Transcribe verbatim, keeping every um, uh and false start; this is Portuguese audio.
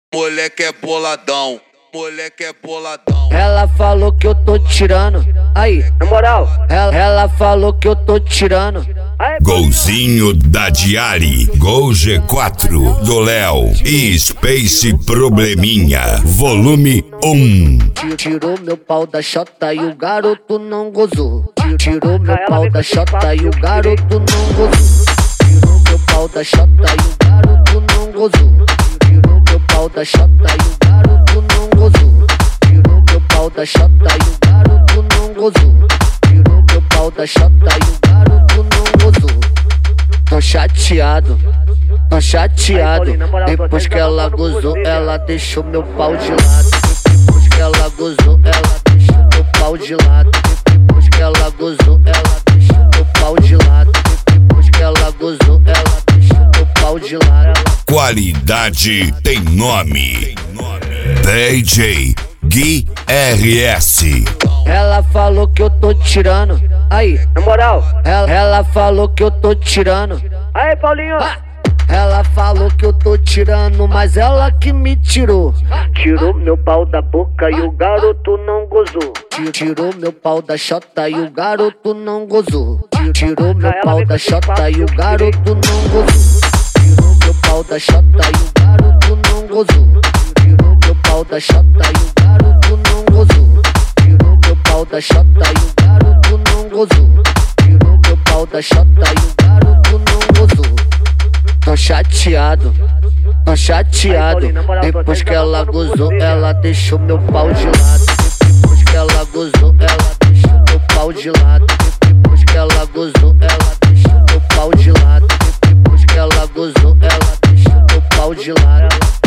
Moleque é boladão, moleque é boladão. Ela falou que eu tô tirando, aí, Na moral, ela, ela falou que eu tô tirando. Golzinho da Diari, Gol G quatro do Léo e Space Probleminha, volume um. Tirou meu pau da chota e o garoto não gozou. Tirou meu pau da chota e o garoto não gozou. Tirou meu pau da chota e o garoto não gozou. Tirou meu pau da chota e o garoto não gozou. Tirou meu pau da chota e o garoto não gozou. Tirou meu pau da chota e o garoto não gozou. Tô chateado, tô chateado. Depois que ela gozou, ela deixou meu pau de lado. Depois que ela gozou, ela deixou meu pau de lado. Depois que ela gozou, ela deixou meu pau de lado. Depois que ela gozou, ela deixou meu pau de lado. Qualidade tem nome. D J Gui R S. Ela falou que eu tô tirando, aí, na moral. ela, ela falou que eu tô tirando. Aí, Paulinho. Ah! Ela falou que eu tô tirando, mas ela que me tirou. Tirou meu pau da boca e o garoto não gozou. Tirou meu pau da chota e o garoto não gozou. Tirou meu pau da chota e o garoto não gozou. Tirou meu pau da chota e o garoto não gozou. Tirou meu pau da chota e o garoto não gozou. Tirou meu pau da chota e o garoto não gozou. Tirou meu pau da chota e o garoto não gozou. Tô chateado, tô chateado. Depois que ela gozou, ela deixou meu pau de lado. Depois que ela gozou, ela deixou meu pau de lado. Depois que ela gozou, ela deixou meu pau de lado. Depois que ela gozou, ela deixou meu pau de lado.